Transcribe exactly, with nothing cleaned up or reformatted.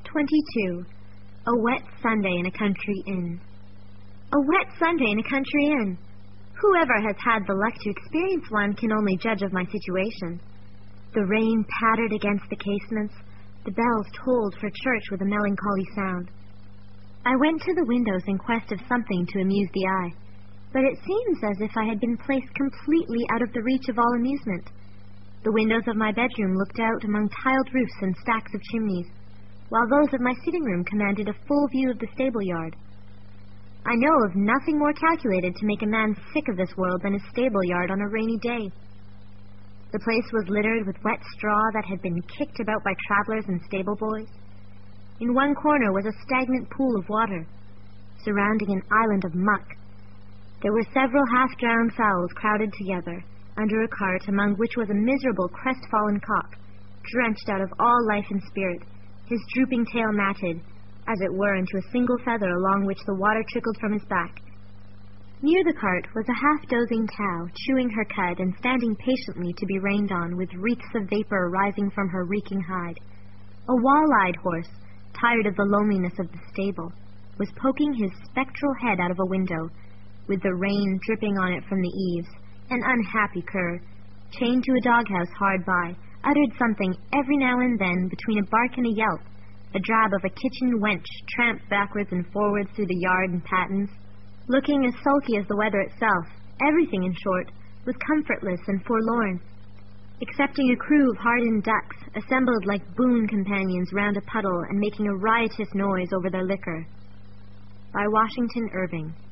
twenty-two. A wet Sunday in a country inn. A wet Sunday in a country inn. Whoever has had the luck to experience one can only judge of my situation. The rain pattered against the casements. The bells tolled for church with a melancholy sound. I went to the windows in quest of something to amuse the eye, but it seems as if I had been placed completely out of the reach of all amusement. The windows of my bedroom looked out among tiled roofs and stacks of chimneys, while those of my sitting room commanded a full view of the stable yard. I know of nothing more calculated to make a man sick of this world than a stable yard on a rainy day. The place was littered with wet straw that had been kicked about by travelers and stable boys. In one corner was a stagnant pool of water, surrounding an island of muck. There were several half-drowned fowls crowded together under a cart, among which was a miserable, crestfallen cock, drenched out of all life and spirit, his drooping tail matted, as it were, into a single feather along which the water trickled from his back. Near the cart was a half-dozing cow, chewing her cud and standing patiently to be reined on, with wreaths of vapor rising from her reeking hide. A wall-eyed horse, tired of the loneliness of the stable, was poking his spectral head out of a window, with the rain dripping on it from the eaves. An unhappy cur, chained to a doghouse hard by, uttered something every now and then between a bark and a yelp. A drab of a kitchen wench tramped backwards and forwards through the yard and pattens, looking as sulky as the weather itself. Everything, in short, was comfortless and forlorn, excepting a crew of hardened ducks, assembled like boon companions round a puddle and making a riotous noise over their liquor. By Washington Irving.